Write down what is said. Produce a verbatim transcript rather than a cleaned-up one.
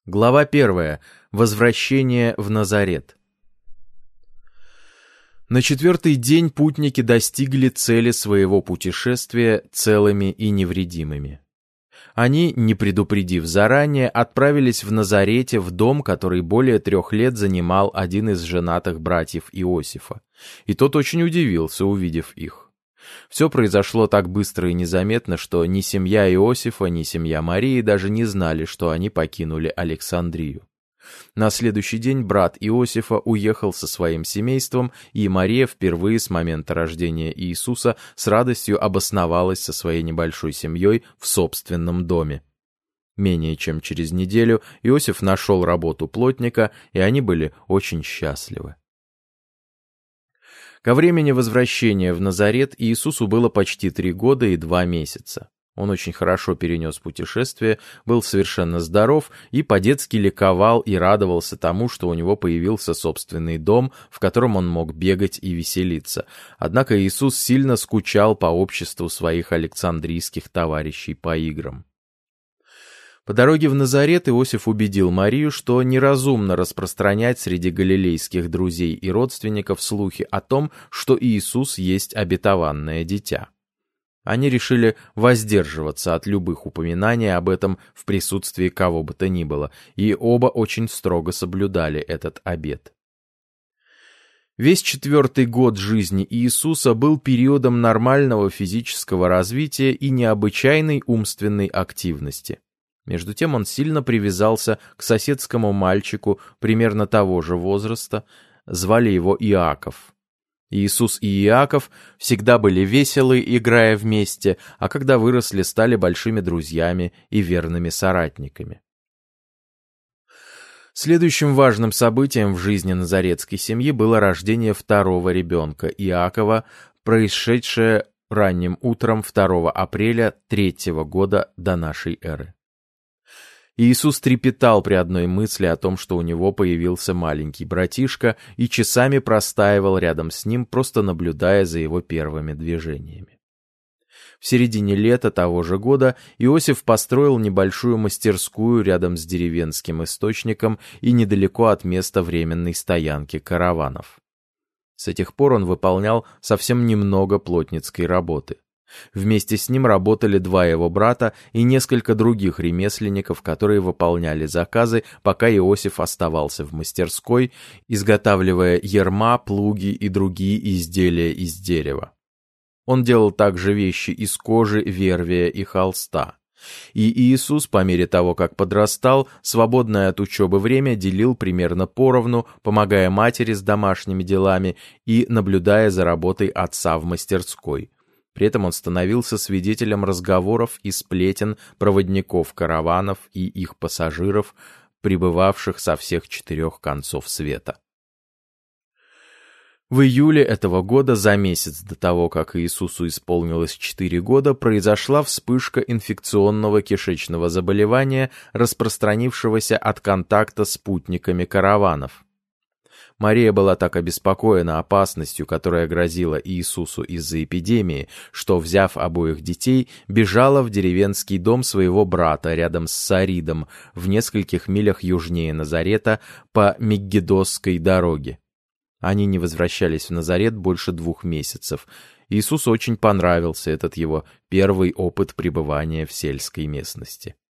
Глава первая. Возвращение в Назарет. На четвертый день путники достигли цели своего путешествия целыми и невредимыми. Они, не предупредив заранее, отправились в Назарете в дом, который более трех лет занимал один из женатых братьев Иосифа, и тот очень удивился, увидев их. Все произошло так быстро и незаметно, что ни семья Иосифа, ни семья Марии даже не знали, что они покинули Александрию. На следующий день брат Иосифа уехал со своим семейством, и Мария впервые с момента рождения Иисуса с радостью обосновалась со своей небольшой семьей в собственном доме. Менее чем через неделю Иосиф нашел работу плотника, и они были очень счастливы. Ко времени возвращения в Назарет Иисусу было почти три года и два месяца. Он очень хорошо перенес путешествие, был совершенно здоров и по-детски ликовал и радовался тому, что у него появился собственный дом, в котором он мог бегать и веселиться. Однако Иисус сильно скучал по обществу своих александрийских товарищей по играм. По дороге в Назарет Иосиф убедил Марию, что неразумно распространять среди галилейских друзей и родственников слухи о том, что Иисус есть обетованное дитя. Они решили воздерживаться от любых упоминаний об этом в присутствии кого бы то ни было, и оба очень строго соблюдали этот обет. Весь четвертый год жизни Иисуса был периодом нормального физического развития и необычайной умственной активности. Между тем он сильно привязался к соседскому мальчику примерно того же возраста, звали его Иаков. Иисус и Иаков всегда были веселы, играя вместе, а когда выросли, стали большими друзьями и верными соратниками. Следующим важным событием в жизни назаретской семьи было рождение второго ребенка, Иакова, происшедшее ранним утром второго апреля третьего года до нашей эры. Иисус трепетал при одной мысли о том, что у него появился маленький братишка, и часами простаивал рядом с ним, просто наблюдая за его первыми движениями. В середине лета того же года Иосиф построил небольшую мастерскую рядом с деревенским источником и недалеко от места временной стоянки караванов. С этих пор он выполнял совсем немного плотницкой работы. Вместе с ним работали два его брата и несколько других ремесленников, которые выполняли заказы, пока Иосиф оставался в мастерской, изготавливая ярма, плуги и другие изделия из дерева. Он делал также вещи из кожи, вервия и холста. И Иисус, по мере того, как подрастал, свободное от учебы время делил примерно поровну, помогая матери с домашними делами и наблюдая за работой отца в мастерской. При этом он становился свидетелем разговоров и сплетен проводников караванов и их пассажиров, прибывавших со всех четырех концов света. В июле этого года, за месяц до того, как Иисусу исполнилось четыре года, произошла вспышка инфекционного кишечного заболевания, распространившегося от контакта с путниками караванов. Мария была так обеспокоена опасностью, которая грозила Иисусу из-за эпидемии, что, взяв обоих детей, бежала в деревенский дом своего брата рядом с Саридом, в нескольких милях южнее Назарета, по Мегидосской дороге. Они не возвращались в Назарет больше двух месяцев. Иисусу очень понравился этот его первый опыт пребывания в сельской местности.